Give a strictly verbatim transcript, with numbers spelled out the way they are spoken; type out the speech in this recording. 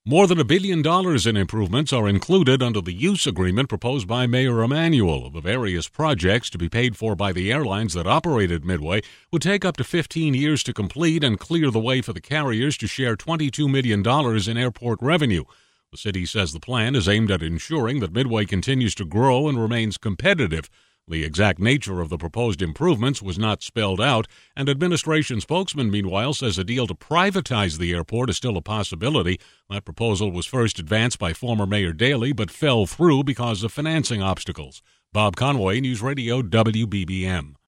More than a billion dollars in improvements are included under the use agreement proposed by Mayor Emanuel. The various projects to be paid for by the airlines that operated Midway would take up to fifteen years to complete and clear the way for the carriers to share twenty-two million dollars in airport revenue. The city says the plan is aimed at ensuring that Midway continues to grow and remains competitive. The exact nature of the proposed improvements was not spelled out, and administration spokesman, meanwhile, says a deal to privatize the airport is still a possibility. That proposal was first advanced by former Mayor Daley, but fell through because of financing obstacles. Bob Conway, News Radio W B B M.